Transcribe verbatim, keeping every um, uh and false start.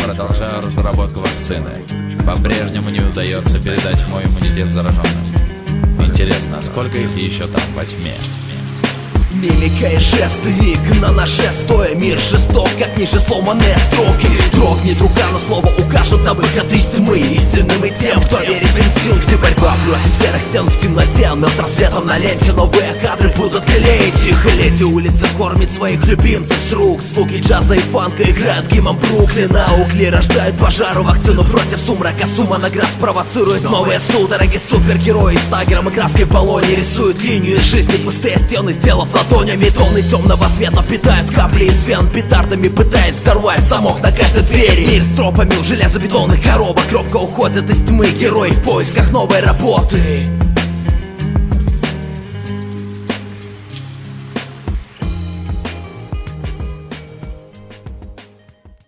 продолжаю разработку вакцины. По-прежнему не удается передать мой иммунитет зараженным. Интересно, сколько их еще там во тьме? Мимика и жесты, миг на ноже стоя. Мир жесток, как ниже сломанные строки. Дрогнет рука, но слово укажет на выход из тьмы. Истинным и тем, кто верит в инстинкты. Борьба против серых стен в темноте. Над рассветом на ленте новые кадры будут клеить их. И леди улица кормит своих любимцев с рук. Звуки джаза и фанка играют гимном Бруклина. Угли рождают пожару, вакцину против сумрака. Сумма наград спровоцирует новые судороги. Супергерои с тагером и краской в баллоне рисуют линию из жизни. Пустые стены, сделав ладонями тонны темного света, питают капли из вен петардами, пытаясь взорвать замок на каждой двери. Мир с тропами у железобетонных коробок робко уходят из тьмы. Герои в поисках новой работы.